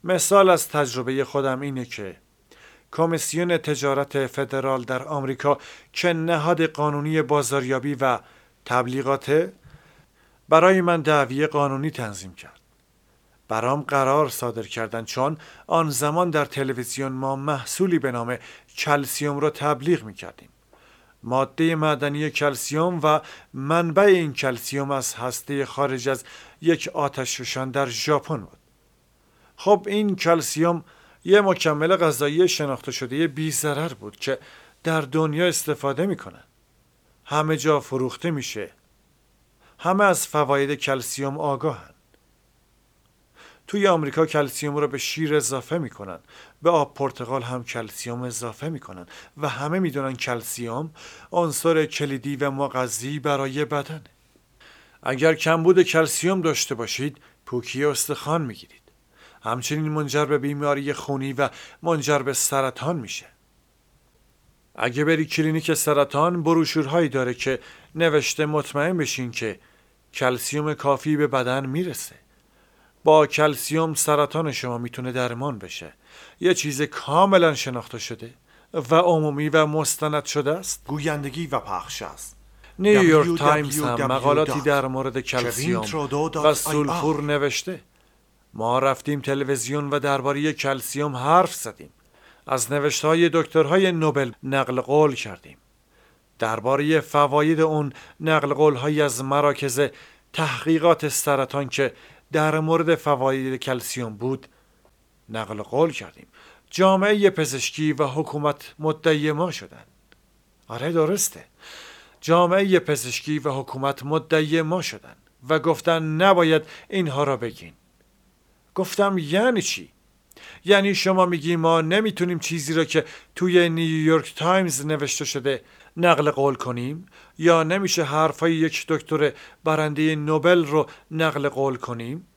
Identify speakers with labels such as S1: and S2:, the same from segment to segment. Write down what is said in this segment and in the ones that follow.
S1: مثال از تجربه خودم اینه که کمیسیون تجارت فدرال در آمریکا که نهاد قانونی بازاریابی و تبلیغات برای من دعوی قانونی تنظیم کرد. برام قرار صادر کردن چون آن زمان در تلویزیون ما محصولی به نام کلسیم را تبلیغ می‌کردیم. ماده معدنی کلسیم و منبع این کلسیم از هسته خارج از یک آتشفشان در ژاپن بود. خب این کلسیم یه مکمل غذایی شناخته شده بی‌ضرر بود که در دنیا استفاده میکنن. همه جا فروخته میشه. همه از فواید کلسیم آگاهن. توی آمریکا کلسیم رو به شیر اضافه میکنن. به آب پرتقال هم کلسیم اضافه میکنن و همه میدونن کلسیم عنصر کلیدی و مغذی برای بدنه. اگر کمبود کلسیم داشته باشید پوکی استخوان میگیرید. همچنین منجر به بیماری خونی و منجر به سرطان میشه. اگه بری کلینیک سرطان بروشورهایی داره که نوشته مطمئن بشین که کلسیم کافی به بدن میرسه. با کلسیم سرطان شما میتونه درمان بشه. یه چیز کاملا شناخته شده و عمومی و مستند شده است.
S2: گویندگی و پخش است.
S1: نیویورک تایمز هم مقالاتی در مورد کلسیم و سولفور نوشته. ما رفتیم تلویزیون و درباره کلسیم حرف زدیم. از نوشته‌های دکترهای نوبل نقل قول کردیم. درباره فواید اون نقل قول‌هایی از مراکز تحقیقات سرطان که در مورد فواید کلسیم بود نقل قول کردیم. جامعه پزشکی و حکومت مدعی ما شدن. آره درسته. جامعه پزشکی و حکومت مدعی ما شدن و گفتن نباید اینها را بگین. گفتم یعنی چی؟ یعنی شما میگی ما نمیتونیم چیزی را که توی نیویورک تایمز نوشته شده نقل قول کنیم یا نمیشه حرفای یک دکتر برنده نوبل رو نقل قول کنیم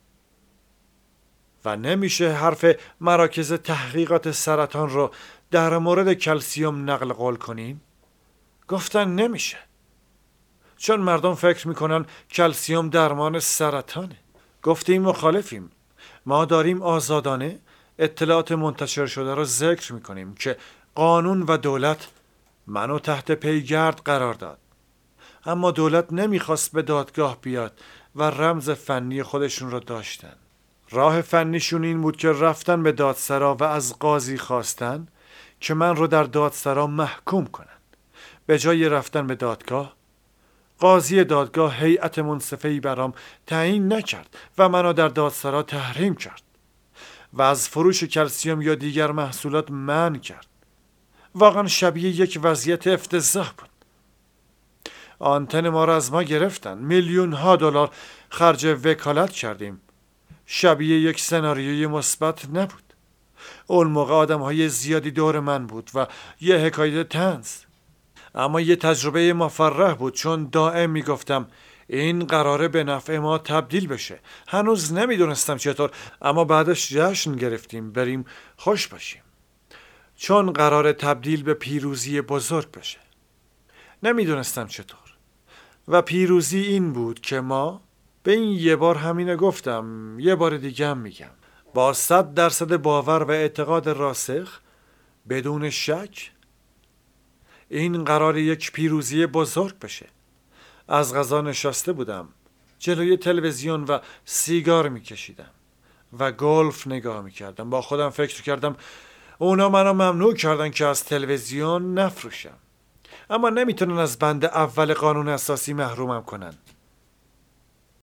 S1: و نمیشه حرف مراکز تحقیقات سرطان رو در مورد کلسیم نقل قول کنیم؟ گفتن نمیشه. چون مردم فکر میکنن کلسیم درمان سرطانه. گفتیم مخالفیم. ما داریم آزادانه اطلاعات منتشر شده را ذکر میکنیم که قانون و دولت منو تحت پیگرد قرار داد. اما دولت نمیخواست به دادگاه بیاد و رمز فنی خودشون را داشتن. راه فنیشون این بود که رفتن به دادسرا و از قاضی خواستن که من رو در دادسرا محکوم کنن. به جای رفتن به دادگاه، قاضی دادگاه هیئت منصفه‌ای برام تعیین نکرد و منو در دادسرا تحریم کرد و از فروش کلسیم یا دیگر محصولات منع کرد. واقعا شبیه یک وضعیت افتضاح بود. آنتن ما را از ما گرفتن. میلیون‌ها دلار خرج وکالت کردیم. شبیه یک سناریوی مثبت نبود. اون موقع آدم‌های زیادی دور من بود و یه حکایت طنز. اما یه تجربه مفرح بود چون دائم میگفتم این قراره به نفع ما تبدیل بشه. هنوز نمیدونستم چطور، اما بعدش جشن گرفتیم بریم خوش باشیم. چون قراره تبدیل به پیروزی بزرگ بشه. نمیدونستم چطور. و پیروزی این بود که ما به این یه بار همینه گفتم، یه بار دیگه هم میگم. با 100% باور و اعتقاد راسخ بدون شک این قرار یک پیروزی بزرگ بشه. از غذا نشسته بودم جلوی تلویزیون و سیگار میکشیدم و گلف نگاه میکردم. با خودم فکر کردم اونا منو ممنوع کردن که از تلویزیون نفروشم، اما نمیتونن از بند اول قانون اساسی محرومم کنن.